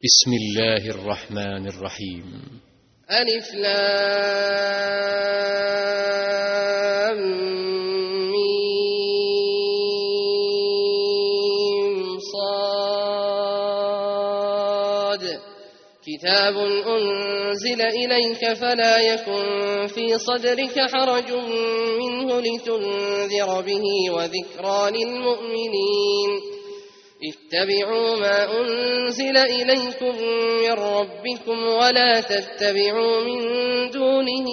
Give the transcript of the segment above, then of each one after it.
بسم الله الرحمن الرحيم. ألف لام ميم صاد كتاب أنزل إليك فلا يكن في صدرك حرج منه لتنذر به وذكرى للمؤمنين. اتبعوا ما أنزل إليكم من ربكم ولا تتبعوا من دونه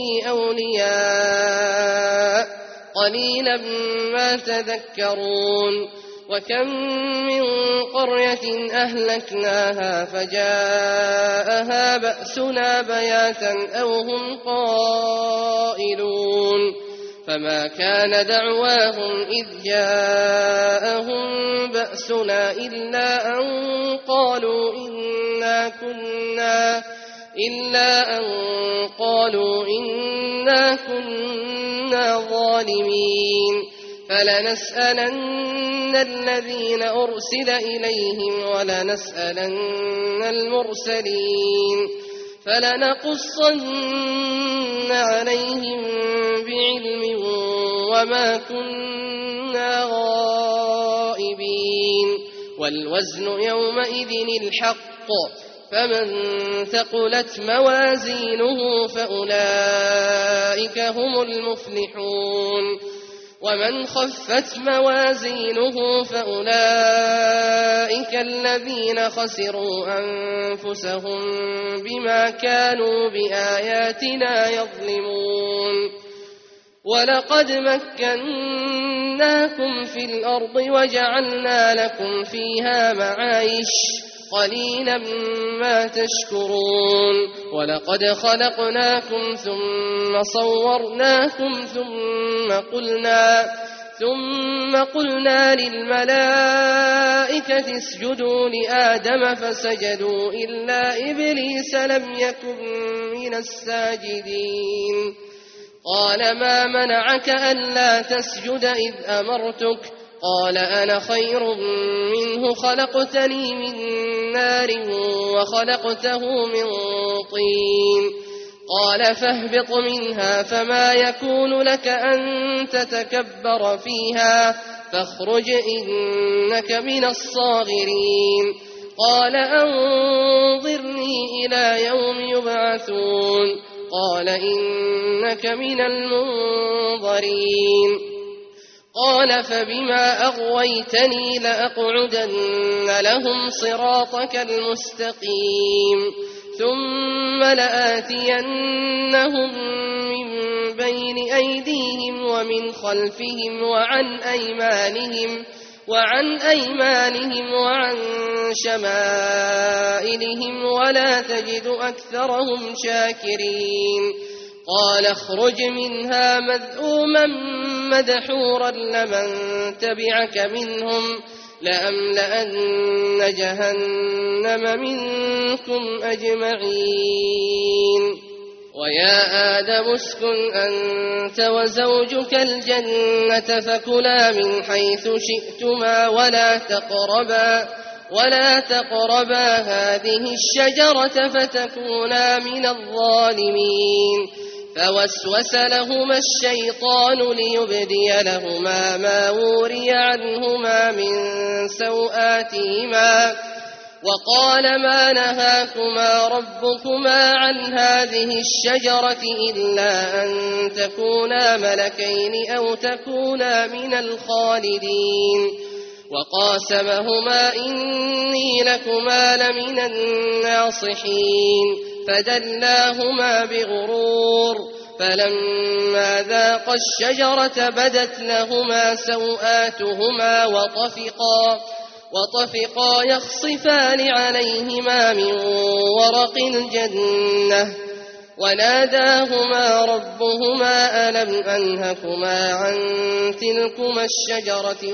أولياء قليلا ما تذكرون. وكم من قرية أهلكناها فجاءها بأسنا بياتا أو هم قائلون فما كان دعواهم إذ جاءهم بأسنا إلا أن قالوا إنا كنا ظالمين. فلنسألن الذين أرسل إليهم ولنسألن المرسلين فلنقصن عليهم بعلم وما كنا غائبين. والوزن يومئذ الحق فمن ثقلت موازينه فأولئك هم المفلحون ومن خفت موازينه فأولئك الذين خسروا أنفسهم بما كانوا بآياتنا يظلمون. ولقد مكناكم في الأرض وجعلنا لكم فيها معايش قليلا ما تشكرون. ولقد خلقناكم ثم صورناكم ثم قلنا للملائكة اسجدوا لآدم فسجدوا إلا إبليس لم يكن من الساجدين. قال ما منعك ألا تسجد إذ أمرتك؟ قال أنا خير منه خلقتني من نار وخلقته من طين. قال فاهبط منها فما يكون لك أن تتكبر فيها فاخرج إنك من الصاغرين. قال أنظرني إلى يوم يبعثون. قال إنك من المنظرين. قال فبما أغويتني لأقعدن لهم صراطك المستقيم ثم لآتينهم من بين أيديهم ومن خلفهم وعن أيمانهم وعن شمائلهم ولا تجد أكثرهم شاكرين. قال اخرج منها مذءوما مدحورا لمن تبعك منهم لأملأن جهنم منكم أجمعين. ويا آدم اسكن أنت وزوجك الجنة فكلا من حيث شئتما ولا تقربا هذه الشجرة فتكونا من الظالمين. فوسوس لهما الشيطان ليبدي لهما ما وري عنهما من سوآتهما وقال ما نهاكما ربكما عن هذه الشجرة إلا أن تكونا ملكين أو تكونا من الخالدين. وقاسمهما إني لكما لمن الناصحين فدلاهما بغرور. فلما ذاقا الشجرة بدت لهما سوآتهما وطفقا يخصفان عليهما من ورق الجنة وناداهما ربهما ألم أنهكما عن تلكما الشجرة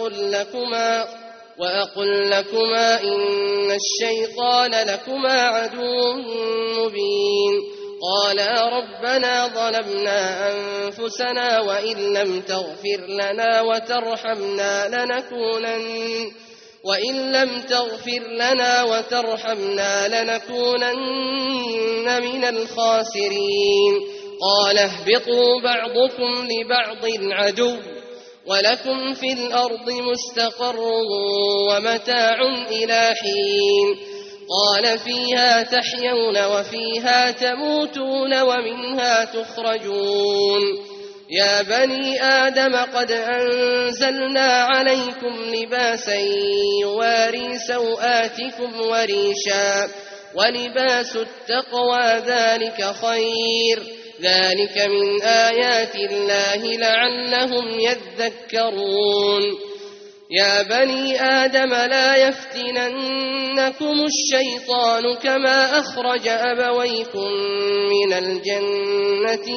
وأقل لكما إن الشيطان لكما عدو مبين. قالا ربنا ظلمنا أنفسنا وإن لم تغفر لنا وترحمنا وإن لم تغفر لنا وترحمنا لنكونن من الخاسرين قال اهبطوا بعضكم لبعض عدو ولكم في الأرض مستقر ومتاع إلى حين قال فيها تحيون وفيها تموتون ومنها تخرجون يا بني آدم قد أنزلنا عليكم لباسا يواري سوآتكم وريشا ولباس التقوى ذلك خير ذلك من آيات الله لعلهم يذكرون يا بني آدم لا يفتننكم الشيطان كما أخرج أبويكم من الجنة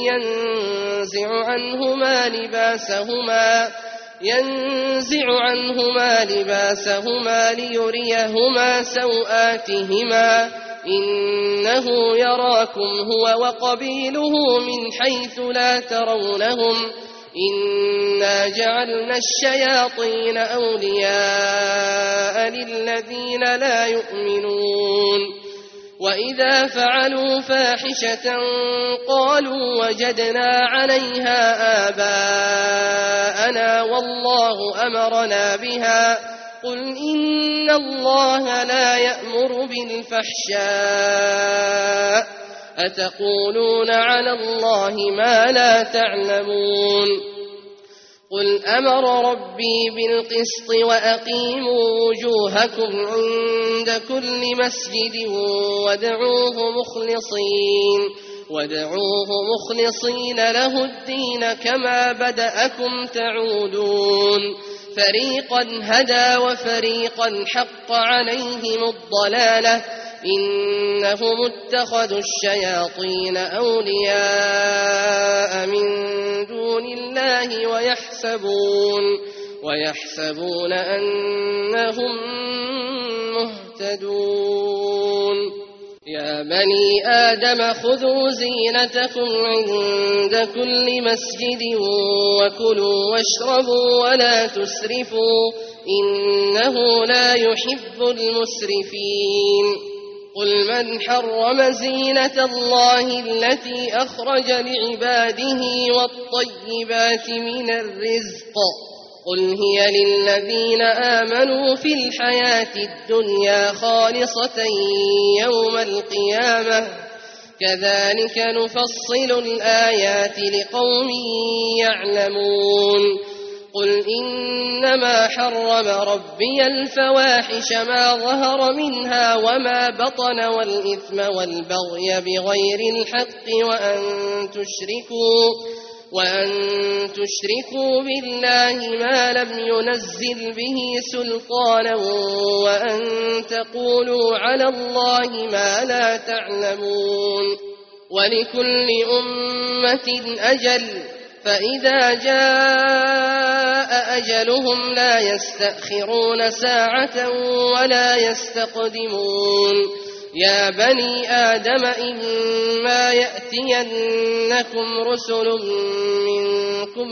ينزع عنهما لباسهما ليريهما سوآتهما إنه يراكم هو وقبيله من حيث لا ترونهم إنا جعلنا الشياطين أولياء للذين لا يؤمنون وإذا فعلوا فاحشة قالوا وجدنا عليها آباءنا والله أمرنا بها قل إن الله لا يأمر بالفحشاء أتقولون على الله ما لا تعلمون قل أمر ربي بالقسط وأقيموا وجوهكم عند كل مسجد وادعوه مخلصين له الدين كما بدأكم تعودون فريقا هدى وفريقا حق عليهم الضلالة إنهم اتخذوا الشياطين أولياء من دون الله ويحسبون أنهم مهتدون يا بني آدم خذوا زينتكم عند كل مسجد وكلوا واشربوا ولا تسرفوا إنه لا يحب المسرفين قل من حرم زينة الله التي أخرج لعباده والطيبات من الرزق قل هي للذين آمنوا في الحياة الدنيا خالصة يوم القيامة كذلك نفصل الآيات لقوم يعلمون قل إنما حرم ربي الفواحش ما ظهر منها وما بطن والإثم والبغي بغير الحق وأن تشركوا بالله ما لم ينزل به سلطانا وأن تقولوا على الله ما لا تعلمون ولكل أمة أجل فإذا جاء أجلهم لا يستأخرون ساعة ولا يستقدمون يا بني آدم إما يأتينكم رسل منكم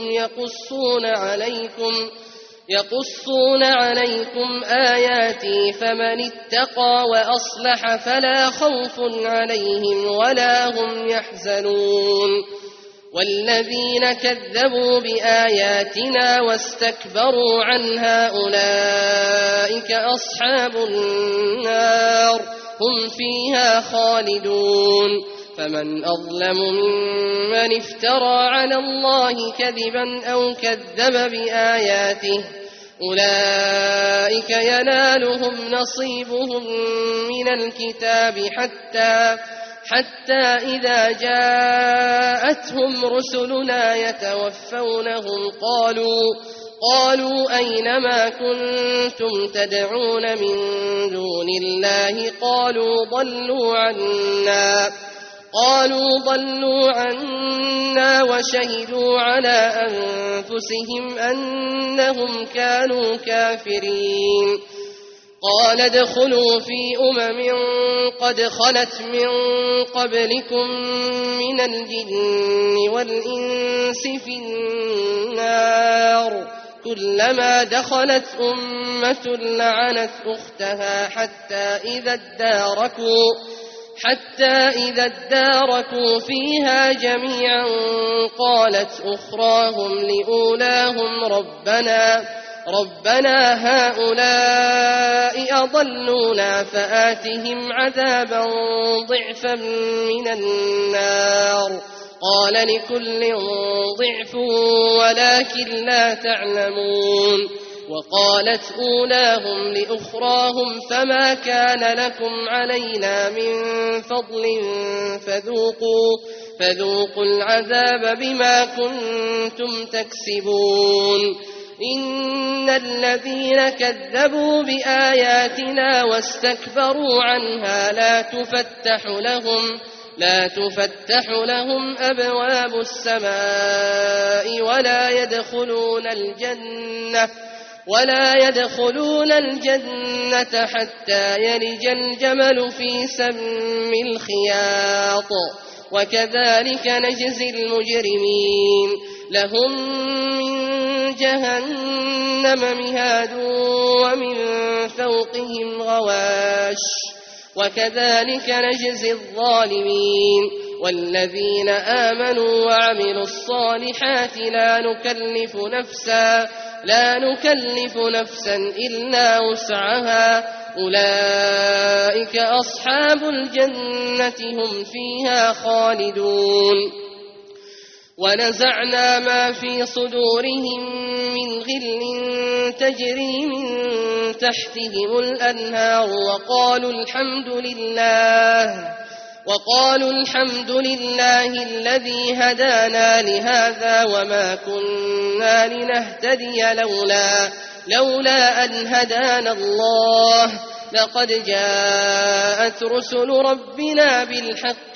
يقصون عليكم آياتي فمن اتقى وأصلح فلا خوف عليهم ولا هم يحزنون والذين كذبوا بآياتنا واستكبروا عنها أولئك أصحاب النار هم فيها خالدون فمن أظلم ممن افترى على الله كذبا أو كذب بآياته أولئك ينالهم نصيبهم من الكتاب حتى إذا جاءتهم رسلنا يتوفونهم قالوا أين ما كنتم تدعون من دون الله قالوا ضلوا عنا وشهدوا على أنفسهم أنهم كانوا كافرين قال ادخلوا في قد خلت من قبلكم من الجن والإنس في النار كلما دخلت أمة لعنت أختها حتى إذا اداركوا فيها جميعا قالت أخراهم لأولاهم ربنا هؤلاء أضلونا فآتهم عذابا ضعفا من النار قال لكل ضعف ولكن لا تعلمون وقالت أولاهم لأخراهم فما كان لكم علينا من فضل فذوقوا العذاب بما كنتم تكسبون إن الذين كذبوا بآياتنا واستكبروا عنها لا تفتح لهم أبواب السماء ولا يدخلون الجنة حتى يلج الجمل في سم الخياط وكذلك نجزي المجرمين لهم من جهنم مهاد ومن فوقهم غواش وكذلك نجزي الظالمين والذين آمنوا وعملوا الصالحات لا نكلف نفسا إلا وسعها أولئك أصحاب الجنة هم فيها خالدون ونزعنا ما في صدورهم من غل تجري من تحتهم الأنهار وقالوا الحمد لله الذي هدانا لهذا وما كنا لنهتدي لولا أن هدانا الله لقد جاءت رسل ربنا بالحق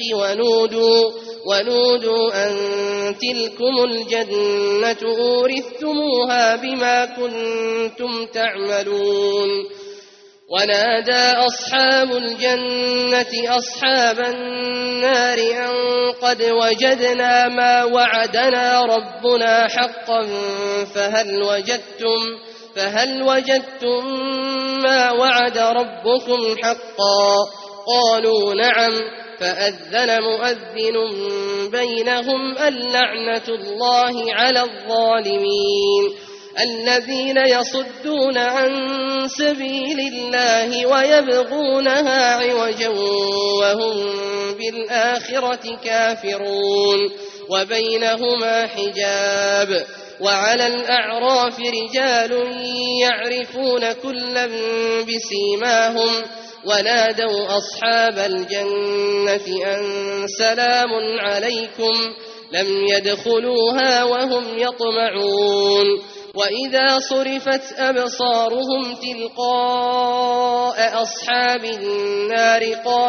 ونودوا أن تلكم الجنة أورثتموها بما كنتم تعملون ونادى أصحاب الجنة أصحاب النار أن قد وجدنا ما وعدنا ربنا حقا فهل وجدتم ما وعد ربكم حقا قالوا نعم فأذن مؤذن بينهم اللعنة الله على الظالمين الذين يصدون عن سبيل الله ويبغونها عوجا وهم بالآخرة كافرون وبينهما حجاب وعلى الأعراف رجال يعرفون كلا بسيماهم ونادوا أصحاب الجنة أن سلام عليكم لم يدخلوها وهم يطمعون وإذا صرفت أبصارهم تلقاء أصحاب النار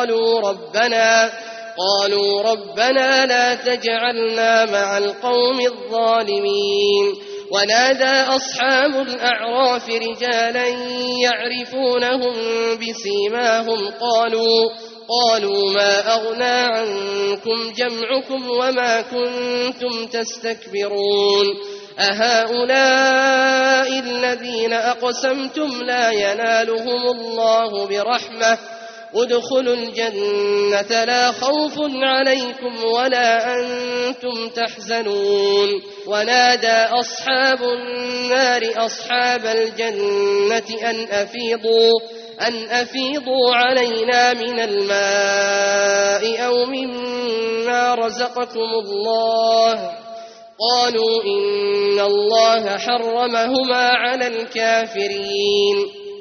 قالوا ربنا لا تجعلنا مع القوم الظالمين ونادى أصحاب الأعراف رجالا يعرفونهم بسيماهم قالوا ما أغنى عنكم جمعكم وما كنتم تستكبرون أهؤلاء الذين أقسمتم لا ينالهم الله برحمة ادخلوا الجنة لا خوف عليكم ولا أنتم تحزنون ونادى أصحاب النار أصحاب الجنة أن أفيضوا علينا من الماء أو مما رزقكم الله قالوا إن الله حرمهما على الكافرين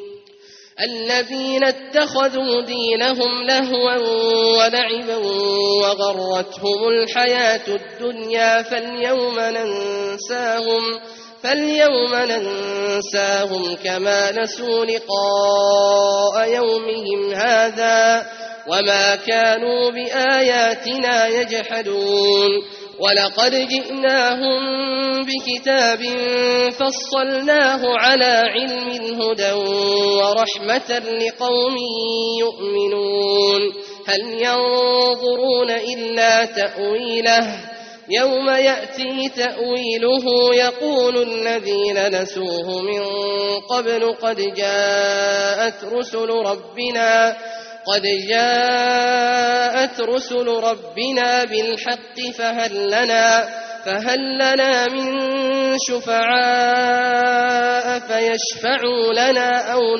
الذين اتخذوا دينهم لهوا ولعبا وغرتهم الحياة الدنيا فاليوم ننساهم كما نسوا لقاء يومهم هذا وما كانوا بآياتنا يجحدون ولقد جئناهم بكتاب فصلناه على علم هدى ورحمة لقوم يؤمنون هل ينظرون إلا تأويله يوم يأتي تأويله يقول الذين نسوه من قبل قد جاءت رسل ربنا بالحق فهل لنا من شفعاء فيشفعوا لنا أو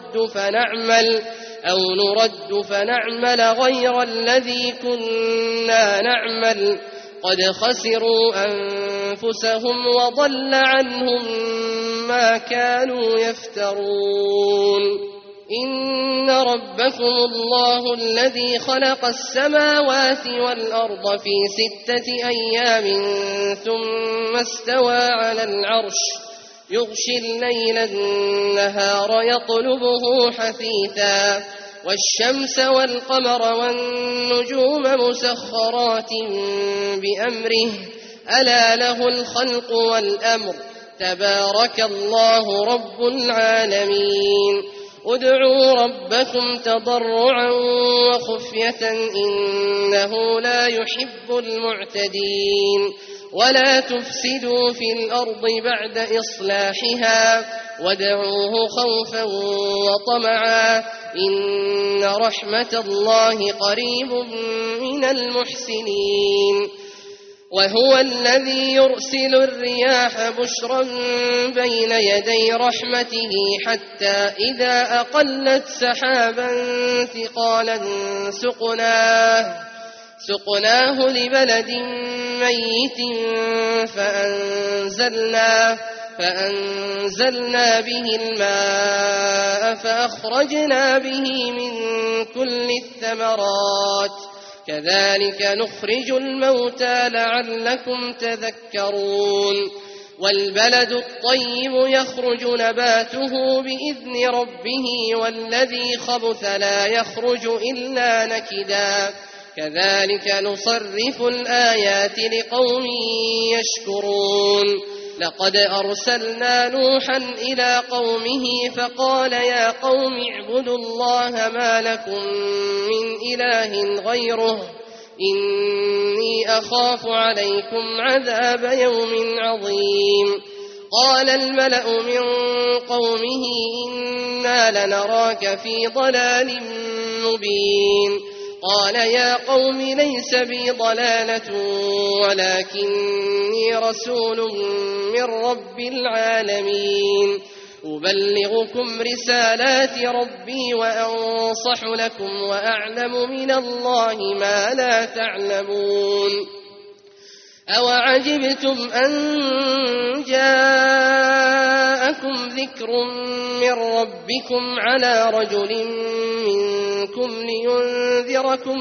نرد فنعمل غير الذي كنا نعمل قد خسروا أنفسهم وضل عنهم ما كانوا يفترون إن ربكم الله الذي خلق السماوات والأرض في 6 أيام ثم استوى على العرش يغشي الليل النهار يطلبه حثيثا والشمس والقمر والنجوم مسخرات بأمره ألا له الخلق والأمر تبارك الله رب العالمين ادعوا ربكم تضرعا وخفية إنه لا يحب المعتدين ولا تفسدوا في الأرض بعد إصلاحها وادعوه خوفا وطمعا إن رحمة الله قريب من المحسنين وهو الذي يرسل الرياح بشرا بين يدي رحمته حتى إذا أقلت سحابا ثقالا سقناه لبلد ميت فأنزلنا به الماء فأخرجنا به من كل الثمرات كذلك نخرج الموتى لعلكم تذكرون والبلد الطيب يخرج نباته بإذن ربه والذي خبث لا يخرج إلا نكدا كذلك نصرف الآيات لقوم يشكرون لقد أرسلنا نوحا إلى قومه فقال يا قوم اعبدوا الله ما لكم من إله غيره إني أخاف عليكم عذاب يوم عظيم قال الملأ من قومه إنا لنراك في ضلال مبين قال يا قوم ليس بي ضلالة ولكني رسول من رب العالمين أبلغكم رسالات ربي وأنصح لكم وأعلم من الله ما لا تعلمون أوعجبتم أن جاءكم ذكر من ربكم على رجل منكم لينذركم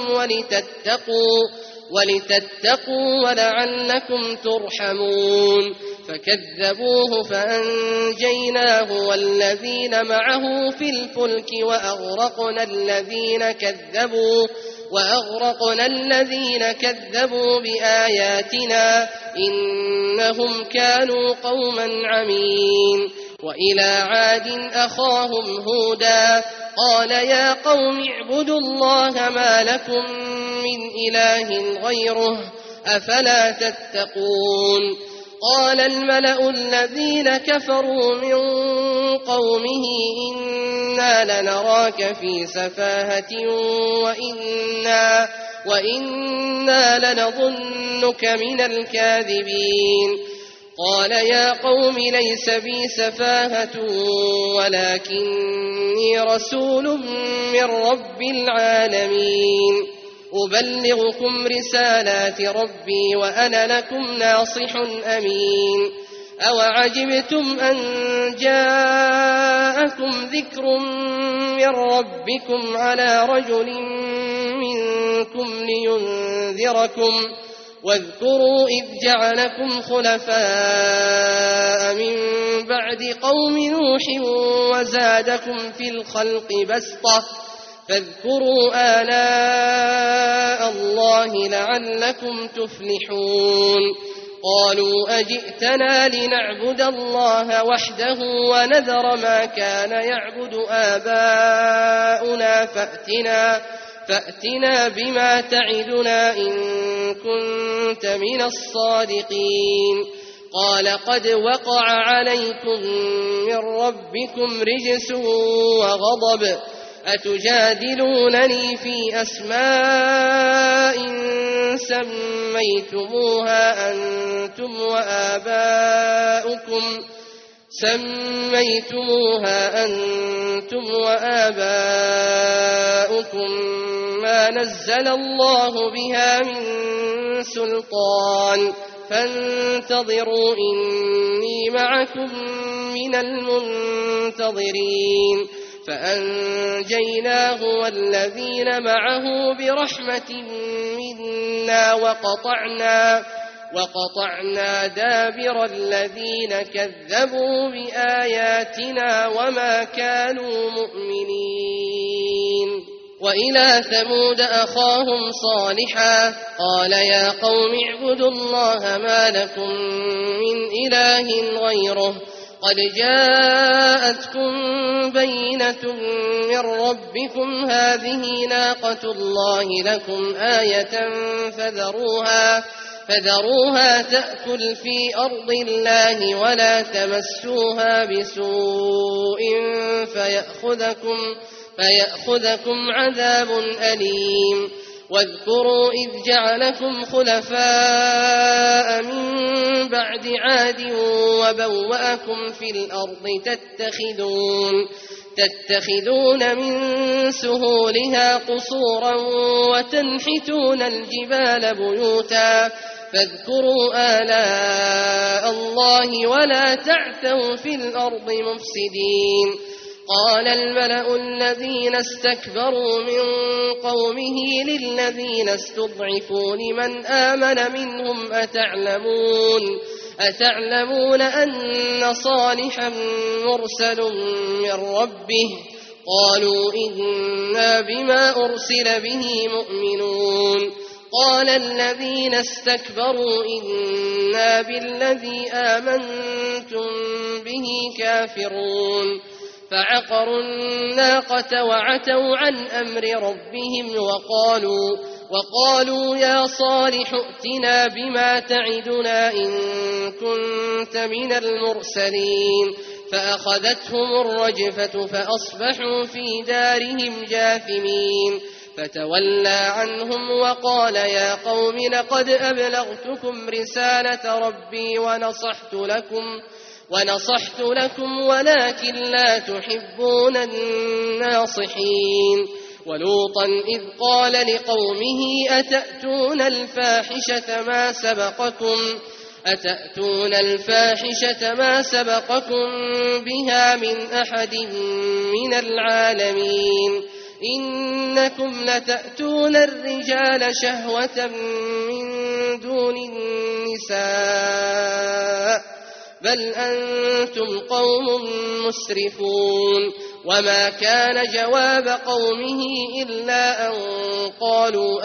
ولتتقوا ولعلكم ترحمون فكذبوه فأنجيناه والذين معه في الفلك وأغرقنا الذين كذبوا بآياتنا إنهم كانوا قوما عمين وإلى عاد أخاهم هودا قال يا قوم اعبدوا الله ما لكم من إله غيره أفلا تتقون قال الملأ الذين كفروا من قومه إنا لنراك في سفاهة وإنا لنظنك من الكاذبين قال يا قوم ليس بي سفاهة ولكني رسول من رب العالمين أبلغكم رسالات ربي وأنا لكم ناصح أمين أوعجبتم أن جاءكم ذكر من ربكم على رجل منكم لينذركم واذكروا إذ جعلكم خلفاء من بعد قوم نوح وزادكم في الخلق بسطة فاذكروا آلاء الله لعلكم تفلحون قالوا أجئتنا لنعبد الله وحده ونذر ما كان يعبد آباؤنا فأتنا بما تعدنا إن كنت من الصادقين. قال قد وقع عليكم من ربكم رجس وغضب أتجادلونني في أسماء سميتموها أنتم وآباؤكم ما نزل الله بها من سلطان فانتظروا إني معكم من المنتظرين. فأنجيناه والذين معه برحمة منا وقطعنا دابر الذين كذبوا بآياتنا وما كانوا مؤمنين. وإلى ثمود أخاهم صالحا قال يا قوم اعبدوا الله ما لكم من إله غيره قد جاءتكم بينة من ربكم هذه ناقة الله لكم آية فذروها تأكل في أرض الله ولا تمسوها بسوء فيأخذكم عذاب أليم. واذكروا إذ جعلكم خلفاء من بعد عاد وبوأكم في الأرض تتخذون من سهولها قصورا وتنحتون الجبال بيوتا فاذكروا آلاء الله ولا تعثوا في الأرض مفسدين. قال الملأ الذين استكبروا من قومه للذين استضعفوا لمن آمن منهم أتعلمون أن صالحا مرسل من ربه قالوا إنا بما أرسل به مؤمنون. قال الذين استكبروا إنا بالذي آمنتم به كافرون. فعقروا الناقة وعتوا عن أمر ربهم وقالوا يا صالح ائتنا بما تعدنا إن كنت من المرسلين. فأخذتهم الرجفة فأصبحوا في دارهم جاثمين. فتولى عنهم وقال يا قوم لقد أبلغتكم رسالة ربي ونصحت لكم ولكن لا تحبون الناصحين. ولوطا إذ قال لقومه أتأتون الفاحشة ما سبقكم بها من أحد من العالمين إنكم لتأتون الرجال شهوة من دون النساء بل أنتم قوم مسرفون. وما كان جواب قومه إلا أن قالوا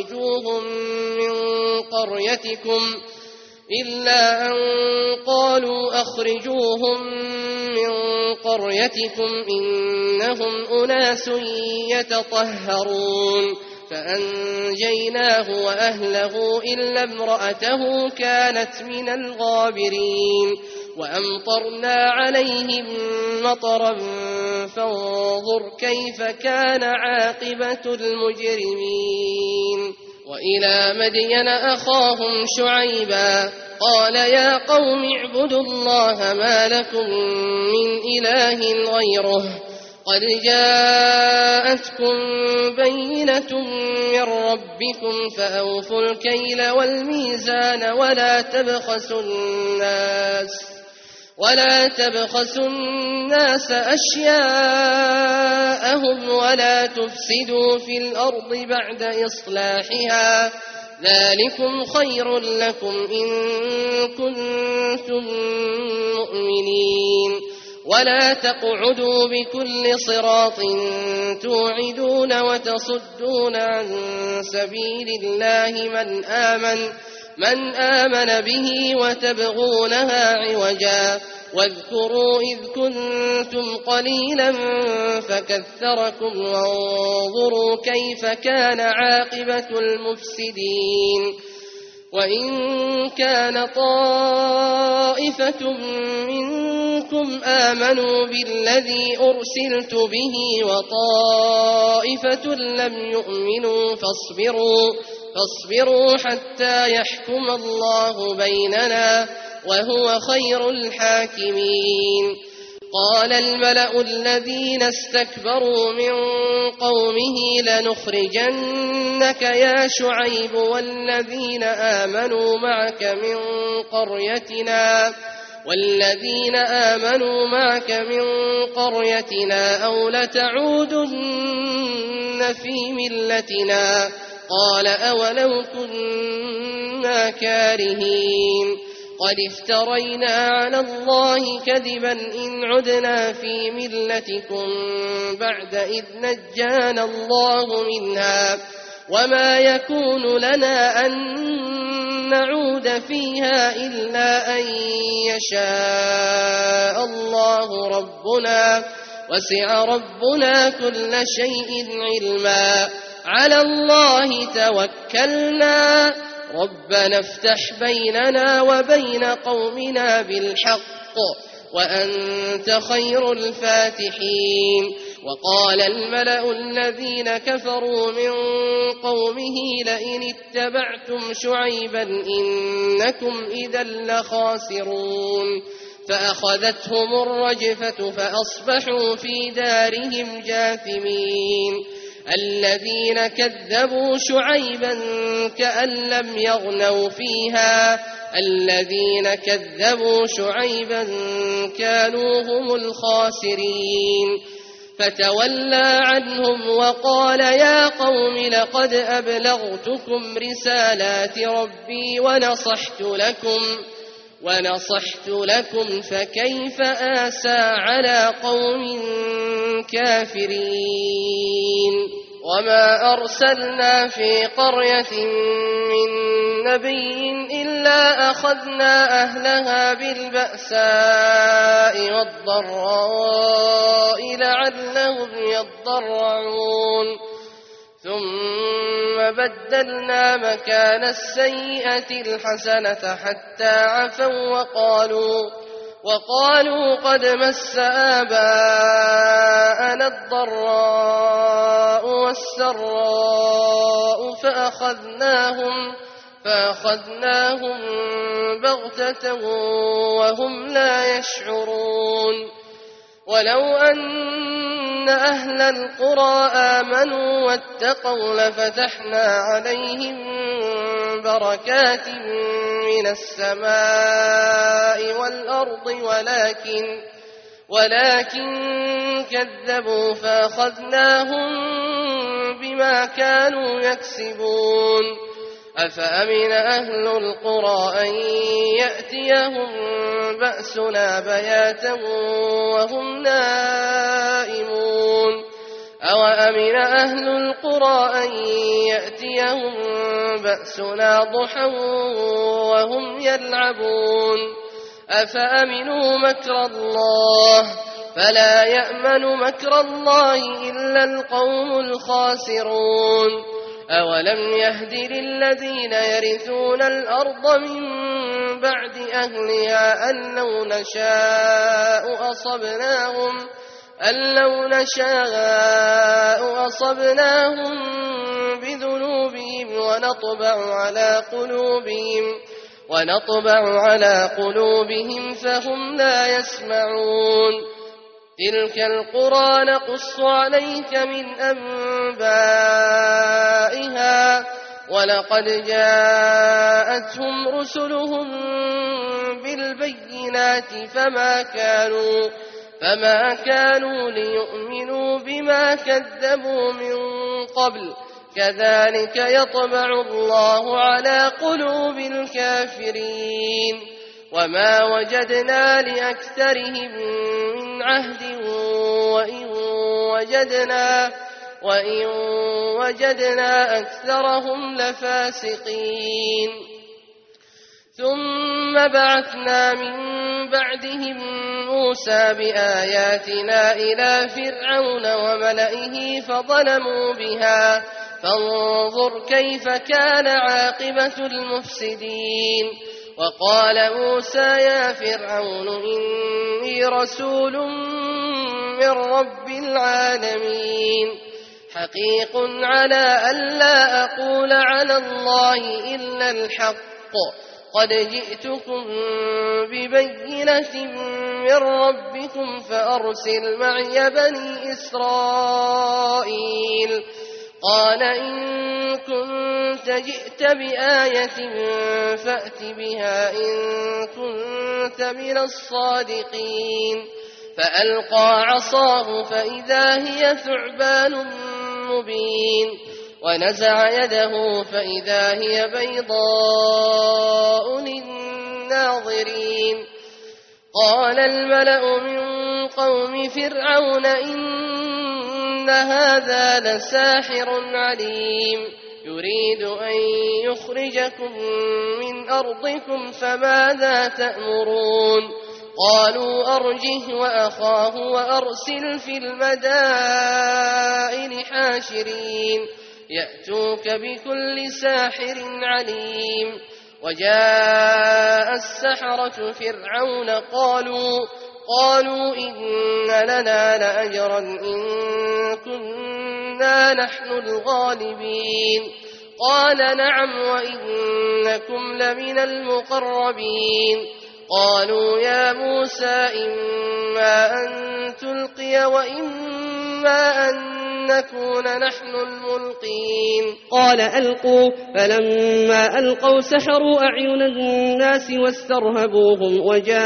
أخرجوهم من قريتكم إنهم أناس يتطهرون. فأنجيناه وأهله إلا امرأته كانت من الغابرين. وأمطرنا عليهم مطرا فانظر كيف كان عاقبة المجرمين. وإلى مدين أخاهم شعيبا قال يا قوم اعبدوا الله ما لكم من إله غيره قد جاءتكم بينة من ربكم فأوفوا الكيل والميزان ولا تبخسوا الناس أشياءهم ولا تفسدوا في الأرض بعد إصلاحها ذلكم خير لكم إن كنتم مؤمنين. ولا تقعدوا بكل صراط توعدون وتصدون عن سبيل الله من آمن به وتبغونها عوجا واذكروا إذ كنتم قليلا فكثركم وانظروا كيف كان عاقبة المفسدين وإن كان طائفة منكم آمنوا بالذي أرسلت به وطائفة لم يؤمنوا فاصبروا حتى يحكم الله بيننا وهو خير الحاكمين قال الملأ الذين استكبروا من قومه لنخرجنك يا شعيب والذين آمنوا معك من قريتنا أو لتعودن في ملتنا قال أولو كنا كارهين قد افترينا على الله كذبا إن عدنا في ملتكم بعد إذ نجانا الله منها وما يكون لنا أن نعود فيها إلا أن يشاء الله ربنا وسع ربنا كل شيء علما على الله توكلنا ربنا افتح بيننا وبين قومنا بالحق وأنت خير الفاتحين وقال الملأ الذين كفروا من قومه لئن اتبعتم شعيبا إنكم إذا لخاسرون فأخذتهم الرجفة فأصبحوا في دارهم جاثمين الذين كذبوا شعيبا كأن لم يغنوا فيها الذين كذبوا شعيبا كانوا هم الخاسرين فتولى عنهم وقال يا قوم لقد أبلغتكم رسالات ربي ونصحت لكم فكيف آسى على قوم كافرين وما أرسلنا في قرية من نبي إلا أخذنا أهلها بالبأساء والضراء لعلهم يضرعون ثم بدلنا مكان السيئة الحسنة حتى عفوا وقالوا قد مس آباءنا الضراء والسراء فأخذناهم بغتة وهم لا يشعرون ولو أن أهل القرى آمنوا واتقوا لفتحنا عليهم بركات من السماء والأرض ولكن كذبوا فأخذناهم بما كانوا يكسبون أفأمن أهل القرى أن يأتيهم بأسنا بياتا وهم نائمون أوأمن أهل القرى أن يأتيهم بأسنا ضحى وهم يلعبون أفأمنوا مكر الله فلا يأمن مكر الله إلا القوم الخاسرون أولم يهد للذين يرثون الأرض من بعد أهلها أن لو نشاء أصبناهم بذنوبهم ونطبع على قلوبهم فهم لا يسمعون تلك القرى نقص عليك من أنبائها ولقد جاءتهم رسلهم بالبينات فما كانوا ليؤمنوا بما كذبوا من قبل كذلك يطبع الله على قلوب الكافرين وما وجدنا لأكثرهم من عهد وإن وجدنا أكثرهم لفاسقين ثم بعثنا من بعدهم موسى بآياتنا إلى فرعون وملئه فظلموا بها فانظر كيف كان عاقبة المفسدين. وقال موسى يا فرعون إني رسول من رب العالمين حقيق على ألا أقول على الله إلا الحق قد جئتكم ببينة من ربكم فأرسل معي بني إسرائيل. قال إن كنت جئت بآية فأت بها إن كنت من الصادقين. فألقى عصاه فإذا هي ثعبان مبين ونزع يده فإذا هي بيضاء للناظرين. قال الملأ من قوم فرعون إن هذا لساحر عليم يريد أن يخرجكم من أرضكم فماذا تأمرون. قالوا أرجه وأخاه وأرسل في المدائن حاشرين يأتوك بكل ساحر عليم. وجاء السحرة فرعون قالوا إن لنا لأجرا إن كنا نحن الغالبين. قال نعم وإنكم لمن المقربين. قالوا يا موسى إما أن تلقي وإما أن نكون نحن الملقين. قال ألقوا فلما ألقوا سحروا أعين الناس واسترهبوهم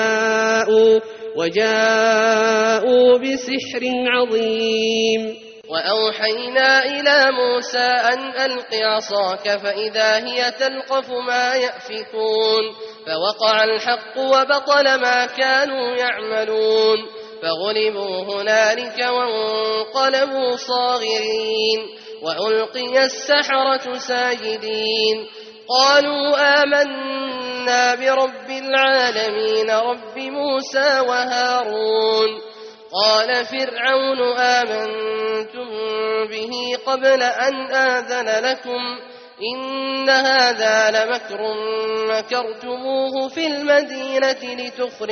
وجاءوا بسحر عظيم. وأوحينا إلى موسى أن ألق عصاك فإذا هي تلقف ما يأفكون فوقع الحق وبطل ما كانوا يعملون فغلبوا هنالك وانقلبوا صاغرين وألقي السحرة ساجدين. قالوا آمنا برب العالمين رب موسى وهارون. قال فرعون آمنتم به قبل أن آذن لكم إن هذا لمكر مكرتموه في المدينة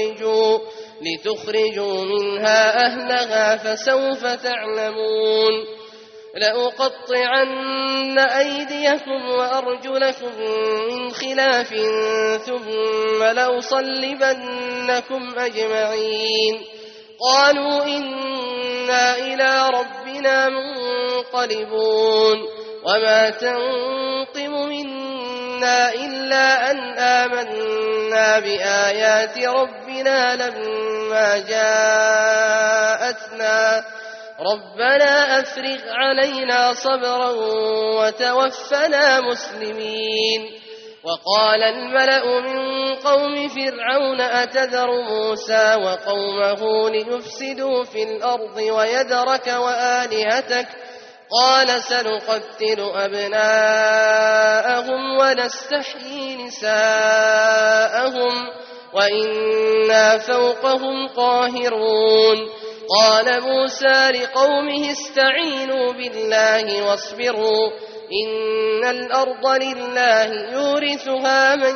لتخرجوا منها أهلها فسوف تعلمون. لأقطعن أيديكم وأرجلكم من خلاف ثم لأصلبنكم أجمعين. قالوا إنا إلى ربنا منقلبون. وما تنقم منا إلا أن آمنا بآيات ربنا لما جاءتنا ربنا أفرغ علينا صبرا وتوفنا مسلمين. وقال الملأ من قوم فرعون أتذر موسى وقومه ليفسدوا في الأرض ويذرك وآلهتك قال سنقتل أبناءهم ونستحيي نساءهم وإنا فوقهم قاهرون. قال موسى لقومه استعينوا بالله واصبروا إن الأرض لله يورثها من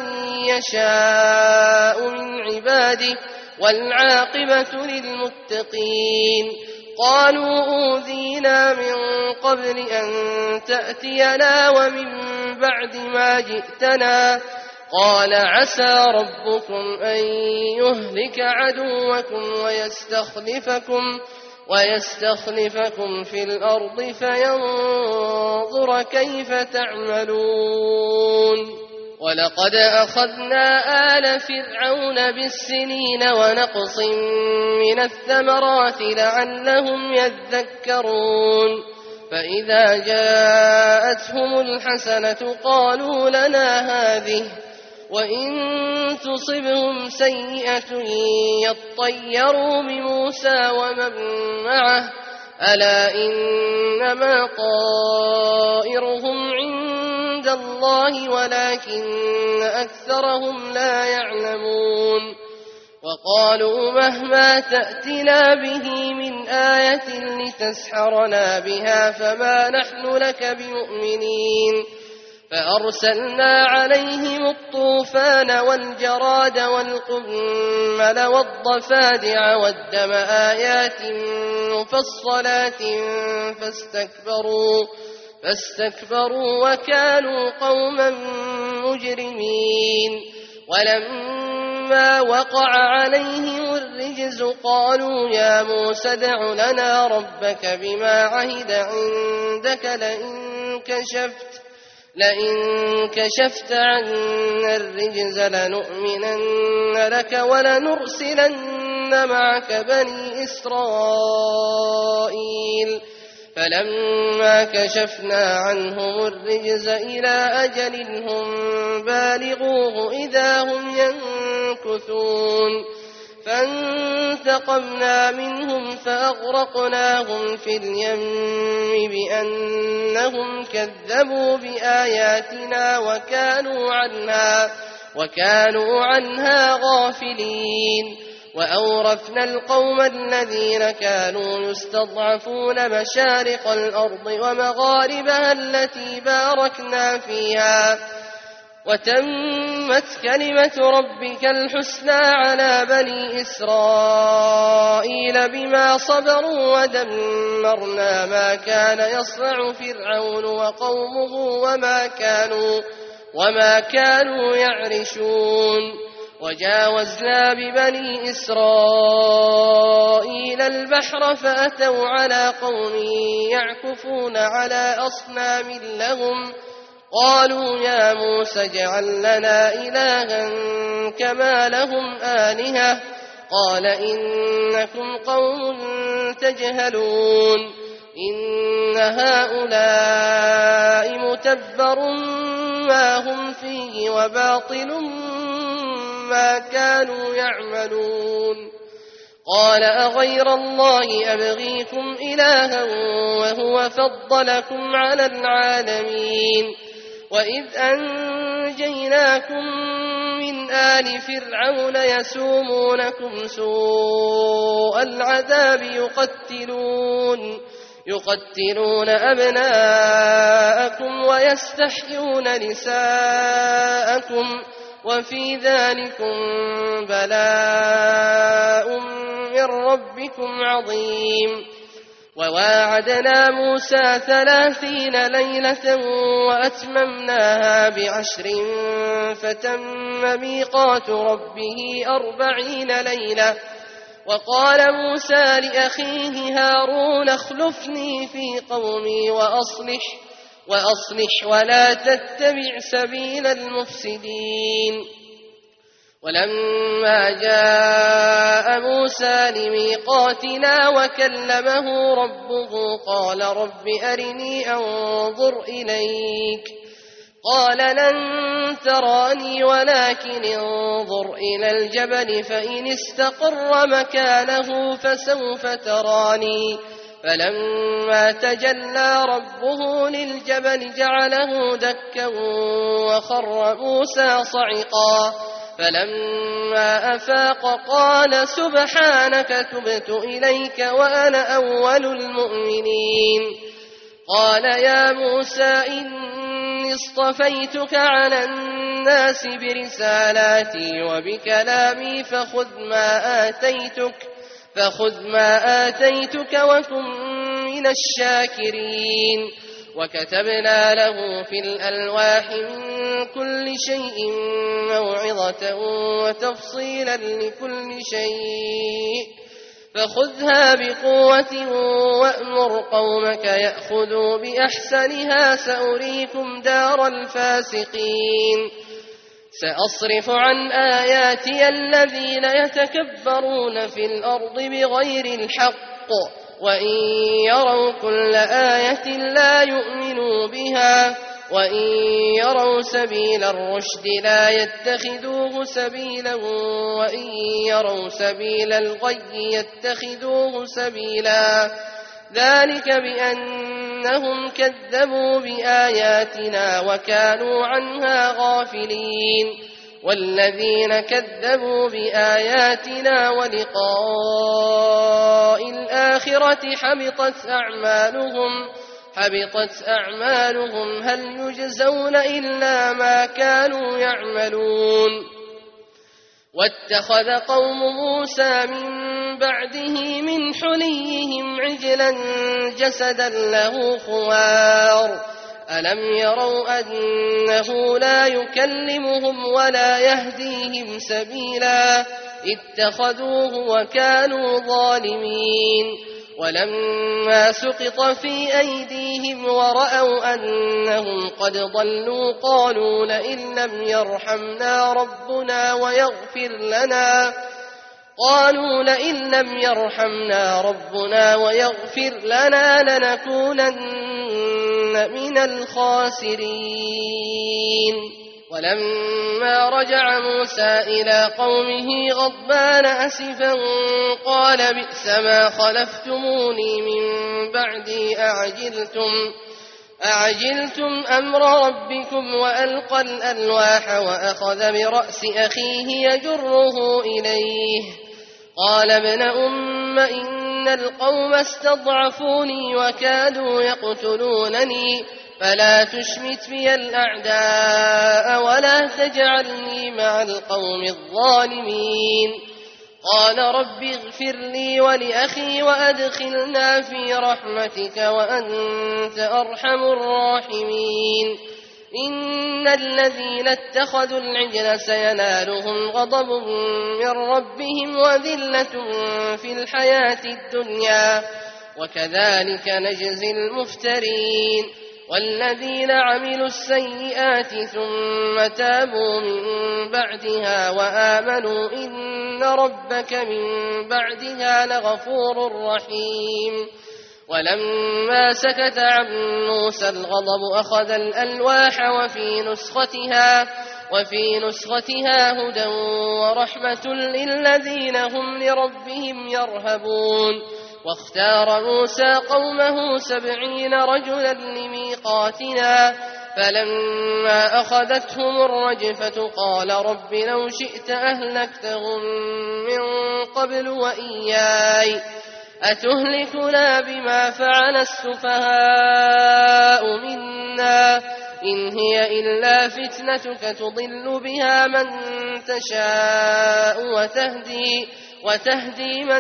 يشاء من عباده والعاقبة للمتقين. قالوا أوذينا من قبل أن تأتينا ومن بعد ما جئتنا قال عسى ربكم أن يهلك عدوكم ويستخلفكم في الأرض فينظر كيف تعملون. ولقد أخذنا آل فرعون بالسنين ونقص من الثمرات لعلهم يذكرون. فإذا جاءتهم الحسنة قالوا لنا هذه وإن تصبهم سيئة يطيروا بموسى ومن معه ألا إنما طائرهم عند عند الله ولكن أكثرهم لا يعلمون وقالوا مهما تأتنا به من آية لتسحرنا بها فما نحن لك بمؤمنين فأرسلنا عليهم الطوفان والجراد والقمل والضفادع والدم آيات مفصلات فاستكبروا وكانوا قوما مجرمين ولما وقع عليهم الرجز قالوا يا موسى ادع لنا ربك بما عهد عندك لئن كشفت عنا الرجز لنؤمنن لك ولنرسلن معك بني إسرائيل فلما كشفنا عنهم الرجز إلى أجل هم بالغوه إذا هم ينكثون فانتقمنا منهم فأغرقناهم في اليم بأنهم كذبوا بآياتنا وكانوا عنها غافلين وأورثنا القوم الذين كانوا يستضعفون مشارق الأرض ومغاربها التي باركنا فيها وتمت كلمة ربك الحسنى على بني إسرائيل بما صبروا ودمرنا ما كان يصنع فرعون وقومه وما كانوا يعرشون وجاوزنا ببني إسرائيل البحر فأتوا على قوم يعكفون على أصنام لهم قالوا يا موسى اجعل لنا إلها كما لهم آلهة قال إنكم قوم تجهلون إن هؤلاء متبر ما هم فيه وباطل ما كانوا يعملون قال أغير الله أبغيكم إلها وهو فضلكم على العالمين وإذ أنجيناكم من آل فرعون يسومونكم سوء العذاب يقتلون أبناءكم ويستحيون نساءكم وفي ذلكم بلاء من ربكم عظيم وواعدنا موسى 30 ليلة وأتممناها ب10 فتم ميقات ربه 40 ليلة وقال موسى لأخيه هارون اخلفني في قومي وأصلح ولا تتبع سبيل المفسدين ولما جاء موسى لميقاتنا وكلمه ربه قال رب أرني أنظر إليك قال لن تراني ولكن انظر إلى الجبل فإن استقر مكانه فسوف تراني فلما تجلى ربه للجبل جعله دكا وخر موسى صعقا فلما أفاق قال سبحانك تبت إليك وأنا أول المؤمنين قال يا موسى إني اصطفيتك على الناس برسالاتي وبكلامي فخذ ما آتيتك وكن من الشاكرين وكتبنا له في الألواح من كل شيء موعظة وتفصيلا لكل شيء فخذها بقوة وأمر قومك يأخذوا بأحسنها سأريكم دار الفاسقين سأصرف عن آياتي الذين يتكبرون في الأرض بغير الحق وإن يروا كل آية لا يؤمنوا بها وإن يروا سبيل الرشد لا يتخذوه سبيلا وإن يروا سبيل الغي يتخذوه سبيلا ذلك بأن أنهم كذبوا بآياتنا وكانوا عنها غافلين والذين كذبوا بآياتنا ولقاء الآخرة حبطت أعمالهم هل يجزون إلا ما كانوا يعملون واتخذ قوم موسى من بعده من حليهم عجلا جسدا له خوار ألم يروا أنه لا يكلمهم ولا يهديهم سبيلا اتخذوه وكانوا ظالمين ولما سقط في أيديهم ورأوا أنهم قد ضلوا قالوا لئن لم يرحمنا ربنا ويغفر لنا لنكونن من الخاسرين ولما رجع موسى إلى قومه غضبان أسفا قال بئس ما خلفتموني من بعدي أعجلتم أمر ربكم وألقى الألواح وأخذ برأس أخيه يجره إليه قال ابن أم إن القوم استضعفوني وكادوا يقتلونني فلا تشمت بي الأعداء ولا تجعلني مع القوم الظالمين قال رب اغفر لي ولأخي وأدخلنا في رحمتك وأنت أرحم الراحمين إن الذين اتخذوا العجل سينالهم غضب من ربهم وذلة في الحياة الدنيا وكذلك نجزي المفترين والذين عملوا السيئات ثم تابوا من بعدها وآمنوا إن ربك من بعدها لغفور رحيم ولما سكت عن موسى الغضب أخذ الألواح وفي نسختها هدى ورحمة للذين هم لربهم يرهبون واختار موسى قومه 70 رجلا لميقاتنا فلما أخذتهم الرجفة قال رب لو شئت أهلكتهم من قبل وإياي أتهلكنا بما فعل السفهاء منا إن هي إلا فتنتك تضل بها من تشاء وتهدي من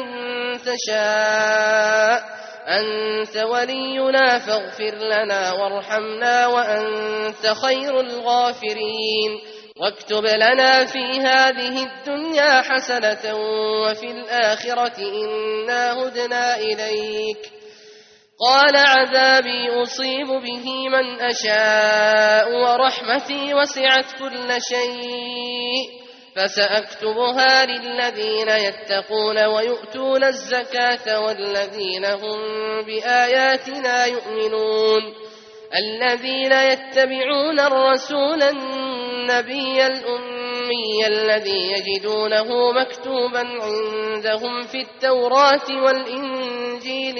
تشاء أنت ولينا فاغفر لنا وارحمنا وأنت خير الغافرين واكتب لنا في هذه الدنيا حسنة وفي الآخرة إنا هدنا إليك قال عذابي أصيب به من أشاء ورحمتي وسعت كل شيء فسأكتبها للذين يتقون ويؤتون الزكاة والذين هم بآياتنا يؤمنون الذين يتبعون الرسول النبي الأمي الذي يجدونه مكتوبا عندهم في التوراة والإنجيل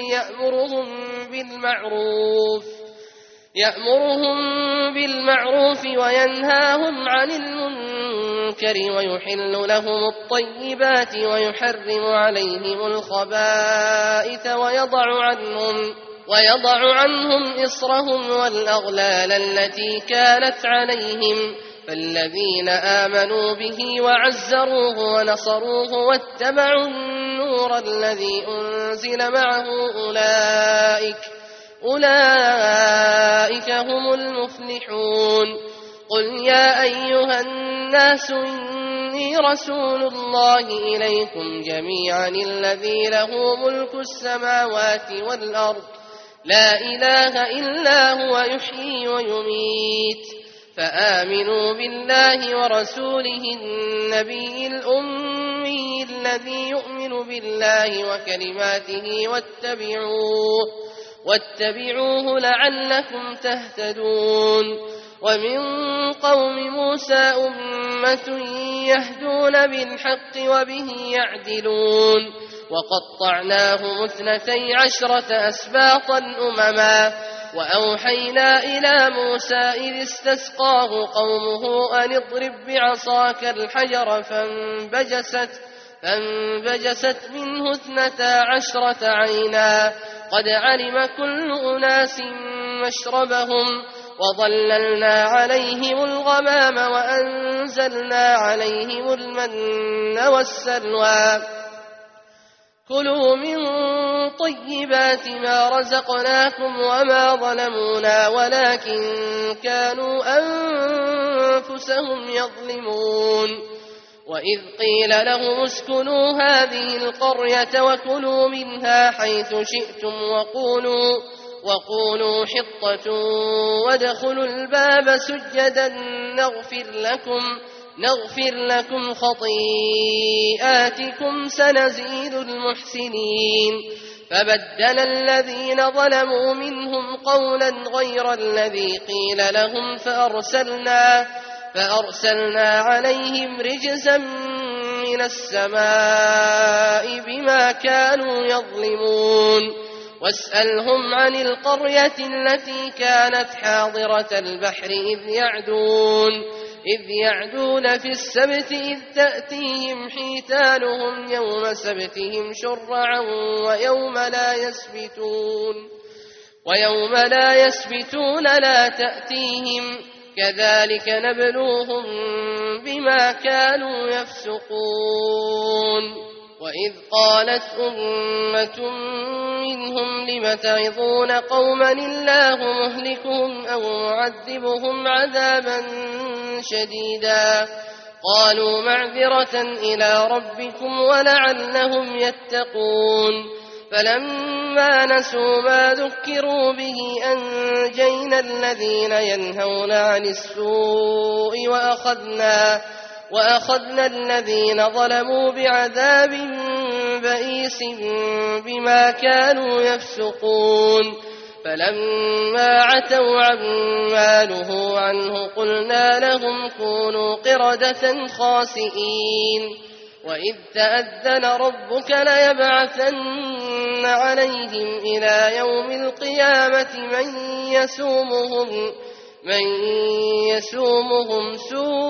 يأمرهم بالمعروف وينهاهم عن المنكر ويحل لهم الطيبات ويحرم عليهم الخبائث ويضع عنهم إصرهم والأغلال التي كانت عليهم فالذين آمنوا به وعزروه ونصروه واتبعوا النور الذي أنزل معه أولئك هم المفلحون قل يا أيها الناس إني رسول الله إليكم جميعا الذي له ملك السماوات والأرض لا إله إلا هو يحيي ويميت فآمنوا بالله ورسوله النبي الأمي الذي يؤمن بالله وكلماته واتبعوه لعلكم تهتدون ومن قوم موسى أمة يهدون بالحق وبه يعدلون وقطعناهم 12 أسباطا أمما وأوحينا إلى موسى إذ استسقاه قومه أن اضرب بعصاك الحجر فانبجست منه 12 عينا قد علم كل أناس مشربهم وظللنا عليهم الغمام وأنزلنا عليهم المن والسلوى كلوا من طيبات ما رزقناكم وما ظلمونا ولكن كانوا أنفسهم يظلمون وإذ قيل لهم اسكنوا هذه القرية وكلوا منها حيث شئتم وقولوا حطة وادخلوا الباب سجدا نغفر لكم خطيئاتكم سنزيد المحسنين فبدل الذين ظلموا منهم قولا غير الذي قيل لهم فأرسلنا عليهم رجزا من السماء بما كانوا يظلمون واسألهم عن القرية التي كانت حاضرة البحر إذ يعدون في السبت إذ تأتيهم حيتانهم يوم سبتهم شرعا ويوم لا يسبتون لا تأتيهم كذلك نبلوهم بما كانوا يفسقون وإذ قالت أمة منهم لم تعظون قوما الله مهلكهم أو معذبهم عذابا شديدا قالوا معذرة إلى ربكم ولعلهم يتقون فلما نسوا ما ذكروا به أنجينا الذين ينهون عن السوء وأخذنا الذين ظلموا بعذاب بئيس بما كانوا يفسقون فلما عتوا عما نهوا عنه قلنا لهم كونوا قردة خاسئين وإذ تأذن ربك ليبعثن عليهم إلى يوم القيامة من يسومهم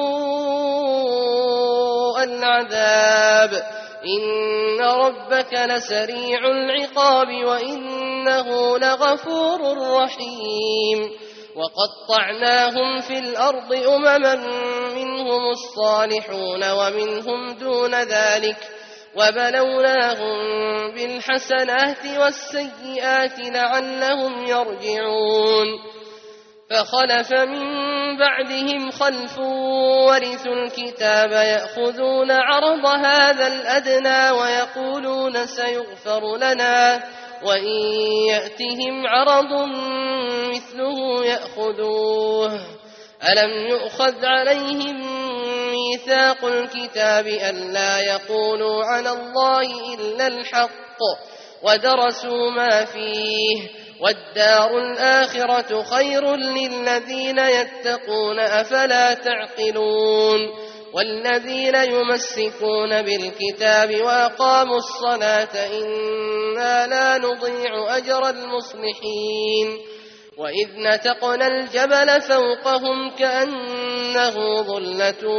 سوء العذاب إن ربك لسريع العقاب وإنه لغفور رحيم وقطعناهم في الأرض أمما منهم الصالحون ومنهم دون ذلك وبلوناهم بالحسنات والسيئات لعلهم يرجعون فخلف من بعدهم خلف ورثوا الكتاب يأخذون عرض هذا الأدنى ويقولون سيغفر لنا وإن يأتهم عرض مثله يأخذوه ألم يؤخذ عليهم ميثاق الكتاب ألا يقولوا على الله إلا الحق ودرسوا ما فيه والدار الآخرة خير للذين يتقون أفلا تعقلون والذين يمسكون بالكتاب وأقاموا الصلاة إنا لا نضيع أجر المصلحين وإذ نتقنا الجبل فوقهم كأنه ظلة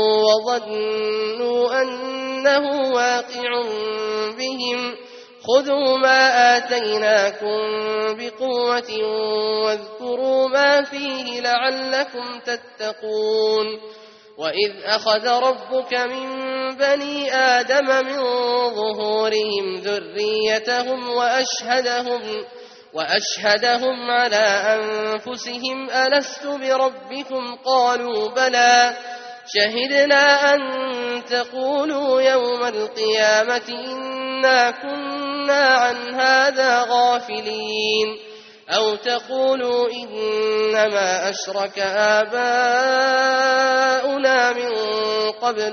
وظنوا أنه واقع بهم خذوا ما آتيناكم بقوة واذكروا ما فيه لعلكم تتقون وإذ أخذ ربك من بني آدم من ظهورهم ذريتهم وأشهدهم على أنفسهم ألست بربكم قالوا بلى شهدنا أن تقولوا يوم القيامة إنا كنا عن هذا غافلين أو تقولوا إنما أشرك آباؤنا من قبل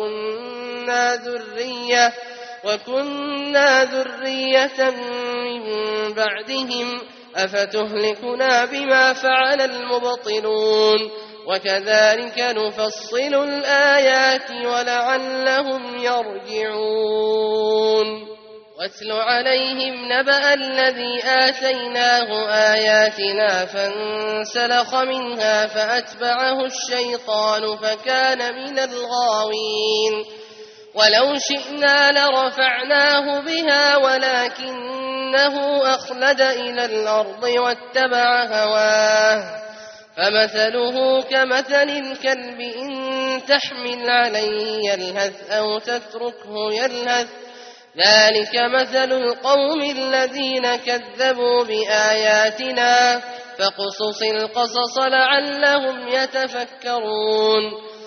وكنا ذرية من بعدهم أفتهلكنا بما فعل المبطلون وكذلك نفصل الآيات ولعلهم يرجعون واتل عليهم نبأ الذي آتيناه آياتنا فانسلخ منها فأتبعه الشيطان فكان من الغاوين ولو شئنا لرفعناه بها ولكنه أخلد إلى الأرض واتبع هواه فمثله كمثل الكلب إن تحمل عليه يلهث أو تتركه يلهث ذلك مثل القوم الذين كذبوا بآياتنا فاقصص القصص لعلهم يتفكرون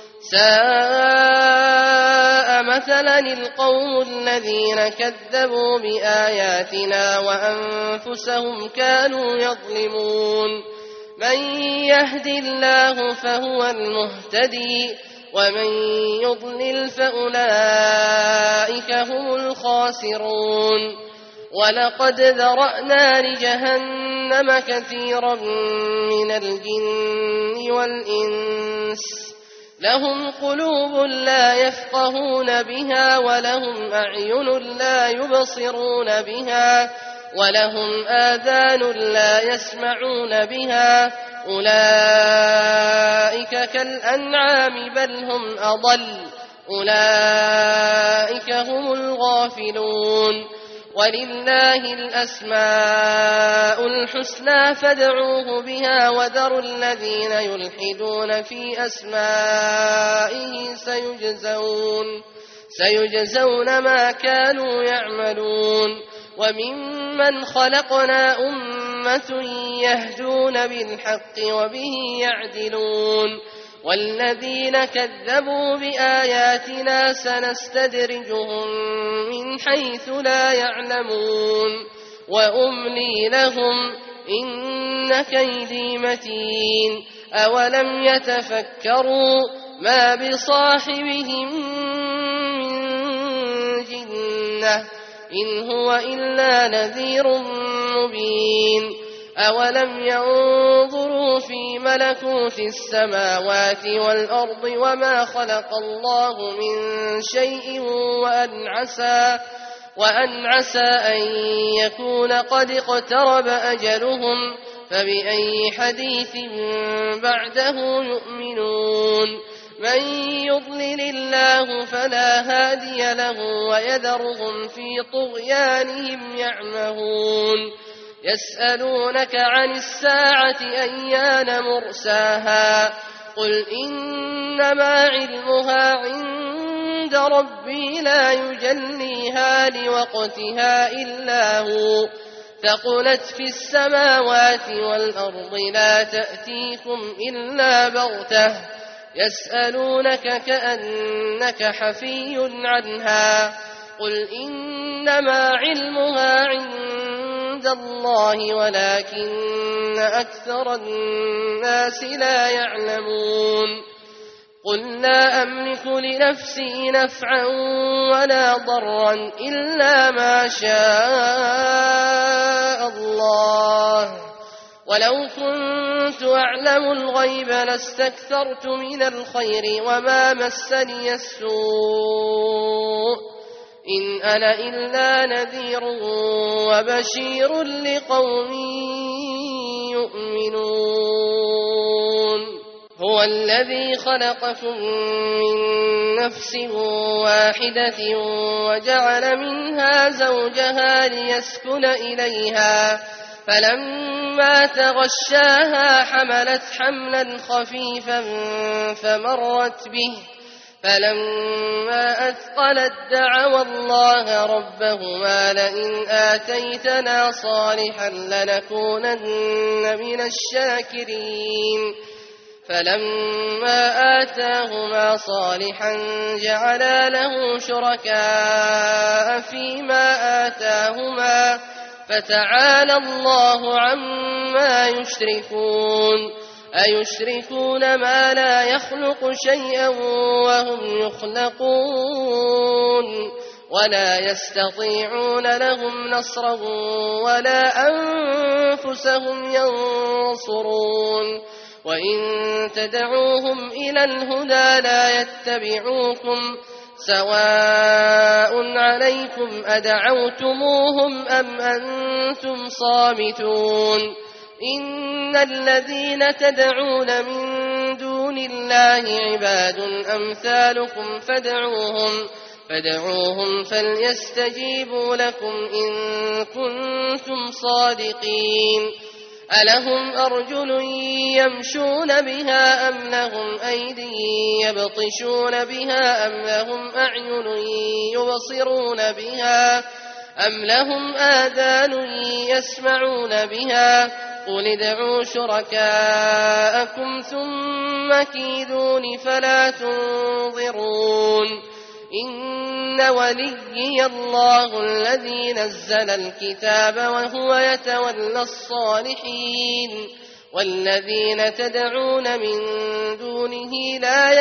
ساء مثلا القوم الذين كذبوا بآياتنا وأنفسهم كانوا يظلمون من يهد الله فهو المهتدي ومن يضلل فأولئك هم الخاسرون ولقد ذرأنا لجهنم كثيرا من الجن والإنس لهم قلوب لا يفقهون بها ولهم أعين لا يبصرون بها ولهم آذان لا يسمعون بها أولئك كالأنعام بل هم أضل أولئك هم الغافلون ولله الأسماء الحسنى فادعوه بها وذروا الذين يلحدون في أسمائه سيجزون ما كانوا يعملون وممن خلقنا أمة يهدون بالحق وبه يعدلون والذين كذبوا بآياتنا سنستدرجهم من حيث لا يعلمون وأملي لهم إن كيدي متين أولم يتفكروا ما بصاحبهم من جنة إن هو إلا نذير مبين أولم ينظروا في ملكوت السماوات والأرض وما خلق الله من شيء وأن عسى أن يكون قد اقترب أجلهم فبأي حديث بعده يؤمنون من يضلل الله فلا هادي له ويذرهم في طغيانهم يعمهون يسألونك عن الساعة أيان مرساها قل إنما علمها عند ربي لا يجليها لوقتها إلا هو ثقلت في السماوات والأرض لا تأتيكم إلا بغتة يسألونك كأنك حفي عنها قل إنما علمها عند الله ولكن أكثر الناس لا يعلمون قل لا أملك لنفسي نفعا ولا ضرا إلا ما شاء الله ولو كنت أعلم الغيب لاستكثرت من الخير وما مسني السوء إن أنا إلا نذير وبشير لقوم يؤمنون هو الذي خلقكم من نفس واحدة وجعل منها زوجها ليسكن إليها فلما تغشاها حملت حملا خفيفا فمرت به فلما أثقلت دعوا الله ربهما لئن آتيتنا صالحا لنكونن من الشاكرين فلما آتاهما صالحا جعلا له شركاء فيما آتاهما فتعالى الله عما يشركون أيشركون ما لا يخلق شيئا وهم يخلقون ولا يستطيعون لهم نصرا ولا أنفسهم ينصرون وإن تدعوهم إلى الهدى لا يتبعوكم سواء عليكم أدعوتموهم أم أنتم صامتون إن الذين تدعون من دون الله عباد أمثالكم فادعوهم فليستجيبوا لكم إن كنتم صادقين ألهم أرجل يمشون بها أم لهم أيدي يبطشون بها أم لهم أعين يبصرون بها أم لهم آذان يسمعون بها قل ادعوا شركاءكم ثم كيدون فلا تنظرون إن وليي الله الذي نزل الكتاب وهو يتولى الصالحين والذين تدعون من دونه لا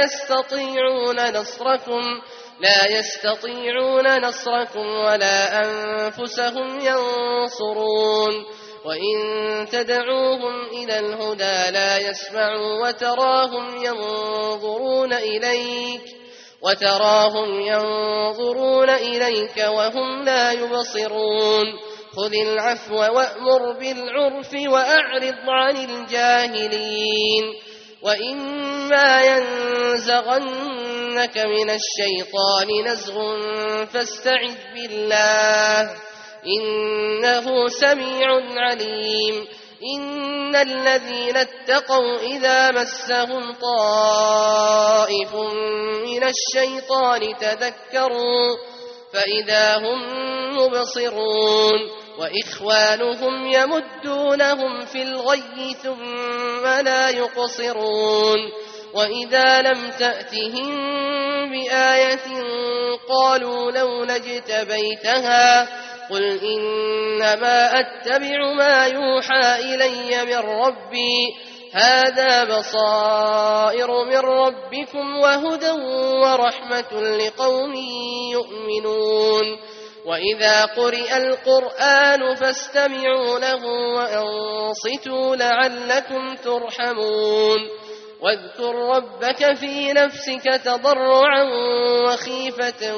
يستطيعون نصركم ولا أنفسهم ينصرون وإن تدعوهم إلى الهدى لا يسمعوا وتراهم ينظرون إليك وهم لا يبصرون خذ العفو وأمر بالعرف وأعرض عن الجاهلين وإما ينزغنك من الشيطان نزغ فاستعذ بالله إنه سميع عليم إن الذين اتقوا إذا مسهم طائف من الشيطان تذكروا فإذا هم مبصرون وإخوانهم يمدونهم في الغي ثم لا يقصرون وإذا لم تأتهم بآية قالوا لولا اجتبيتها قل إنما أتبع ما يوحى إلي من ربي هذا بصائر من ربكم وهدى ورحمة لقوم يؤمنون وإذا قرئ القرآن فاستمعوا له وأنصتوا لعلكم ترحمون واذكر ربك في نفسك تضرعا وخيفة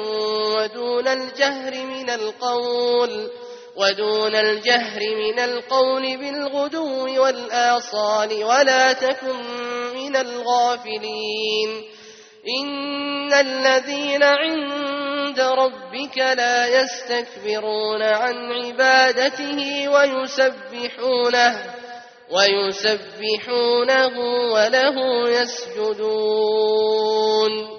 ودون الجهر من القول بالغدو والآصال ولا تكن من الغافلين إن الذين عند ربك لا يستكبرون عن عبادته ويسبحونه وله يسجدون